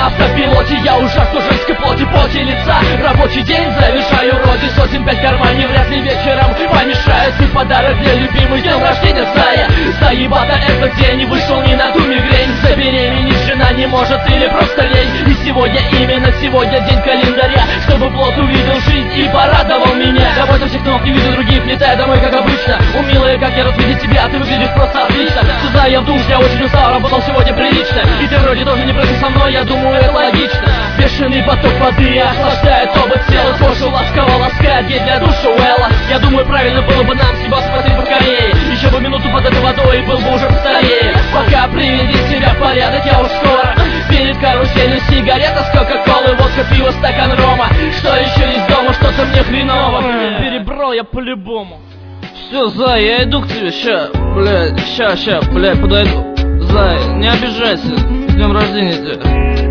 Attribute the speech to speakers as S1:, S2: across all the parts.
S1: на автопилоте. Я ужасно женской плоти, поте лица. Рабочий день завершаю роды. Сотен 5 кармане, вряд ли вечером помешают. И подарок для любимой, днем рождения Зая. Заебато этот день, не вышел ни на ту мигрень. Забеременеть жена не может или просто лень. И сегодня, именно сегодня день календаря, чтобы плод увидел жизнь и порадовал меня. Домой со всех ног, не виду других, летая домой как обычно. Умилая, как я рад видеть тебя, ты выглядишь просто отлично. Сюда я в душ, я очень устал, работал сегодня прилично. И ты вроде тоже не против со мной, я думаю, это логично. Бешеный поток воды охлаждает оба тела. Кожу ласково ласкает, гель для душа Уэлла. Я думаю, правильно было бы нам съебаться по Корее. Еще бы минуту под этой водой, и был бы уже постарее. Пока приведи себя в порядок, я уж скоро. Перед каруселью сигарета с кока-колы, водка, пиво, стакан рома. Что еще из дома, что-то мне хреново. Перебрал я по-любому.
S2: Все, Зай, я иду к тебе, ща, блядь, подойду. Зай, не обижайся, с днем рождения тебя.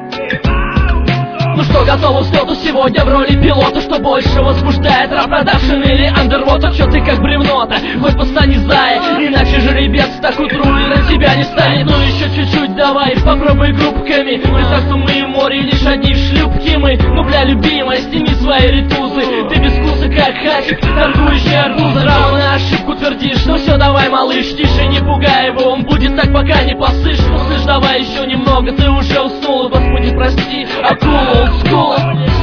S1: Ну что, готов к взлету сегодня в роли пилота? Что больше возбуждает, рап-продакшн или андервотер? Чё ты как бревно-то? Хоть постань Зая, иначе жеребец так утру и на тебя не станет. Ну еще чуть-чуть давай, попробуй группками. Представь, что мы в море, лишь одни шлюпки мы. Ну бля, любимая, сними свои ритузы. Ты без вкуса как хачик, торгующий арбузы. Право на ошибку твердишь, ну все, давай, малыш, тише, не пугай его. Он будет так, пока не посышь. Ну слышь, давай еще немного, ты уже уснул. Господи, прости, акула. School.